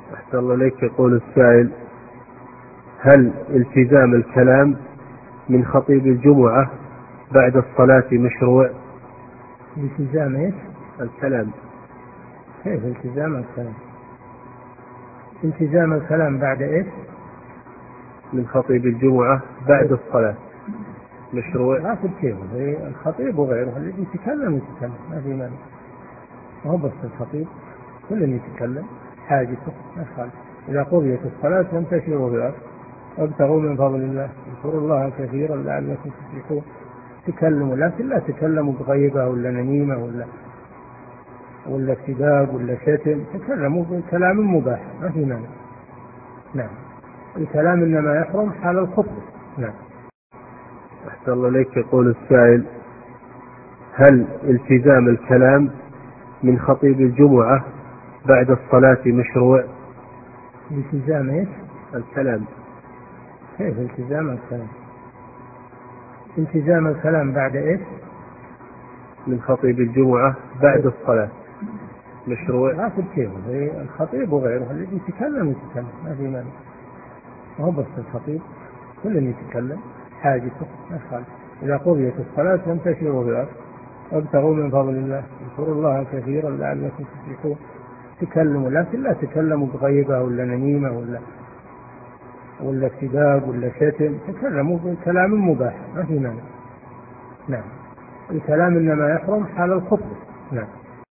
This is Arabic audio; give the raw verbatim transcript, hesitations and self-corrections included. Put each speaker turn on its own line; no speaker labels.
أحسن الله إليك. يقول السائل: هل التزام الكلام من خطيب الجمعة بعد الصلاة مشروع؟
التزام ايش؟
الكلام.
كيف التزام الكلام؟ التزام الكلام بعد ايش؟
من خطيب الجمعة بعد الصلاة مشروع.
لا كيف الخطيب وغيره الذي يتكلم يتكلم ما في مانع، ما هو بس الخطيب، كل يتكلم حاجته ما خالف. إذا قضيت الصلاة فانتشروا في الأرض وابتغوا من فضل الله واذكروا الله كثيرا لعلكم تفلحون. تكلموا، لكن لا تكلموا بغيبة ولا نميمة ولا ولا سباب ولا شتم، تكلموا بكلام مباح ما في مانع. نعم، الكلام إنما يحرم حال الخطبة. نعم.
أحسن الله إليك. يقول السائل: هل التزام الكلام من خطيب الجمعة بعد الصلاة مشروع؟
التزام ايش؟
الكلام.
كيف التزام الكلام؟ التزام الكلام بعد ايش؟
من خطيب الجمعة بعد الصلاة مشروع.
لا كيف الخطيب وغيره الذي يتكلم يتكلم ما في مانع، ما هو بس الخطيب، كل يتكلم حاجته ما خالف. إذا قضيت الصلاة فانتشروا في الأرض وابتغوا من فضل الله واذكروا الله كثيرا لعلكم تفلحون. تكلموا، لكن لا تكلموا بغيبة ولا نميمة ولا ولا سباب ولا شتم، تكلموا بكلام مباح ما في مانع. نعم، الكلام إنما يحرم حال الخطبة. نعم.